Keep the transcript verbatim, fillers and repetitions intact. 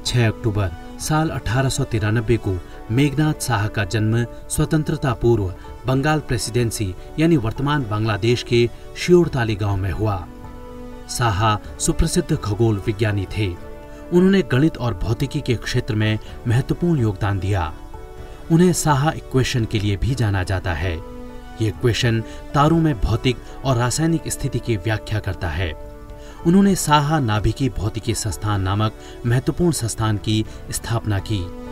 छह अक्टूबर साल अठारह सौ तिरानबे को मेघनाथ साहा का जन्म स्वतंत्रता पूर्व बंगाल प्रेसिडेंसी यानी वर्तमान बांग्लादेश के शियोरताली गांव में हुआ। साहा सुप्रसिद्ध खगोल विज्ञानी थे। उन्होंने गणित और भौतिकी के क्षेत्र में महत्वपूर्ण योगदान दिया। उन्हें साहा इक्वेशन के लिए भी जाना जाता है। ये इक्वेशन तारों में भौतिक और रासायनिक स्थिति की व्याख्या करता है। उन्होंने साहा नाभिकीय भौतिकी संस्थान नामक महत्वपूर्ण संस्थान की स्थापना की।